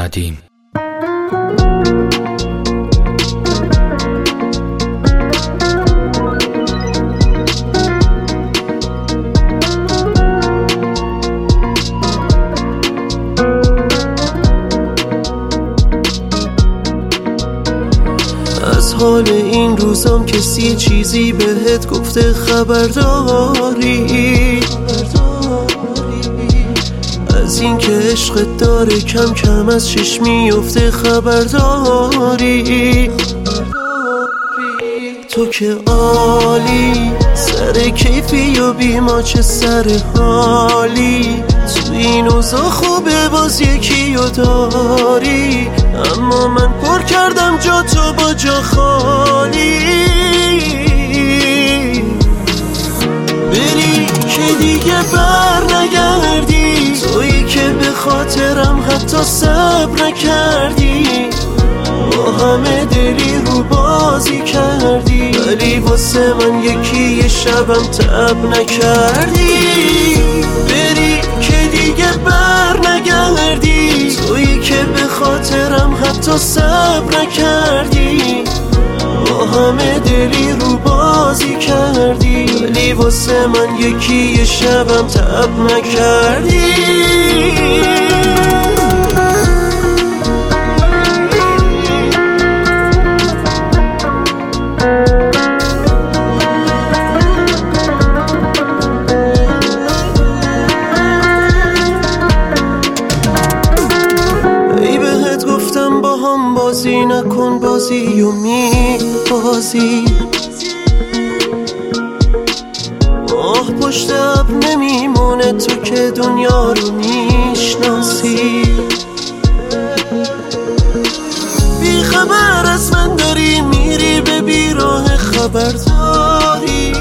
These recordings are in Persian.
قدیم. از حال این روزام کسی چیزی بهت گفته خبرداری؟ از این که عشقت داره کم کم از چشم میفته خبرداری؟ تو که عالی، سر کیفی و بی ما چه سر حالی. تو این اوضاع خوبه باز یکی رو داری، اما من پر کردم جا تو با جا خالی. بری که دیگه بر نگردی، تویی که به خاطرم حتی صبر نکردی. با همه دلی رو بازی کردی، ولی واسه من یه شبم تب نکردی. بری که دیگه بر نگردی، تویی که به خاطرم حتی صبر نکردی. با همه دلی رو بازی کردی، ولی واسه من یه شبم تب نکردی. با هم بازی نکن بازی و بازی. ماه پشت ابر نمیمونه، تو که دنیا رو میشناسی. بی خبر از من داری میری به بیراه خبرداری.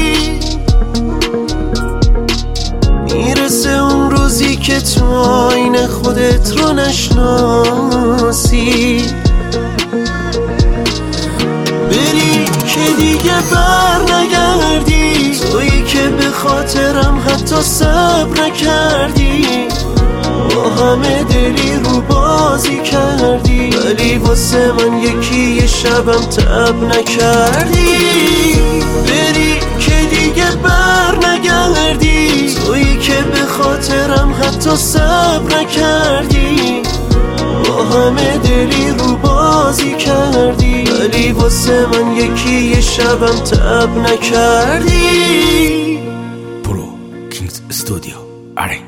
میرسه اون روزی که تو آینه خودت رو نشناسی. بری که دیگه بر نگردی، تویی که به خاطرم حتی صبر نکردی. با همه دلی رو بازی کردی، ولی واسه من یه شبم تب نکردی. بری که دیگه بر نگردی، تویی که به خاطرم حتی صبر نکردی. با همه دلی رو بازی کردی، ولی واسه من یه شبم تب نکردی. برو کینگز استودیو. آره.